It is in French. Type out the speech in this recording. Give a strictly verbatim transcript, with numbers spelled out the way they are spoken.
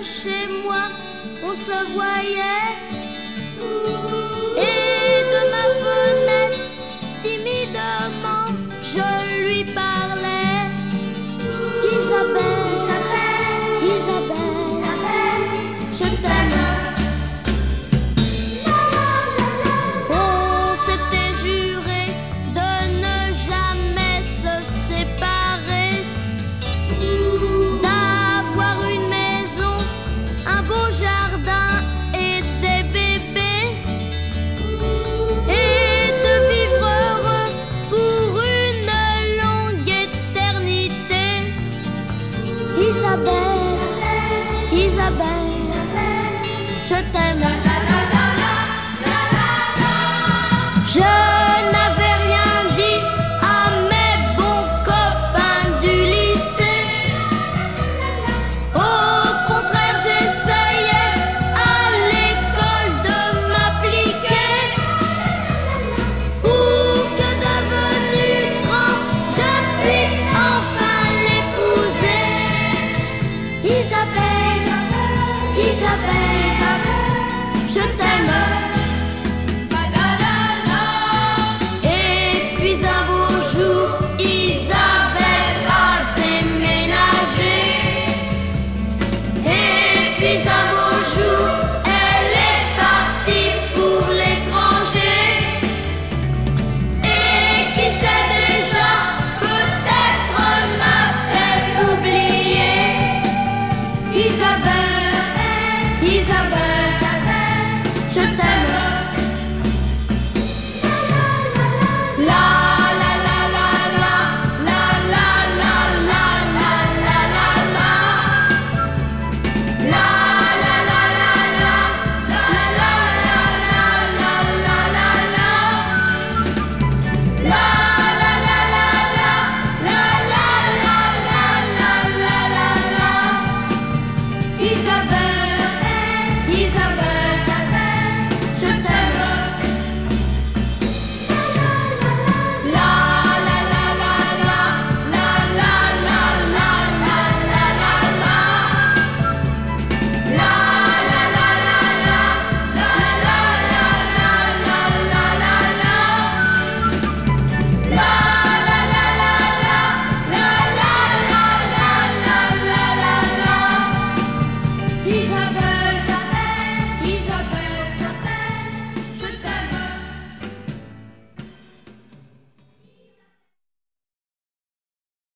chez moi, on se voyait. Et de ma fenêtre, timidement, je lui parlais. Isabelle, Isabelle, je t'aime. On s'était juré de ne jamais se séparer, d'avoir une maison, un beau jardin et des bébés, et de vivre heureux pour une longue éternité. Isabelle, Isabelle.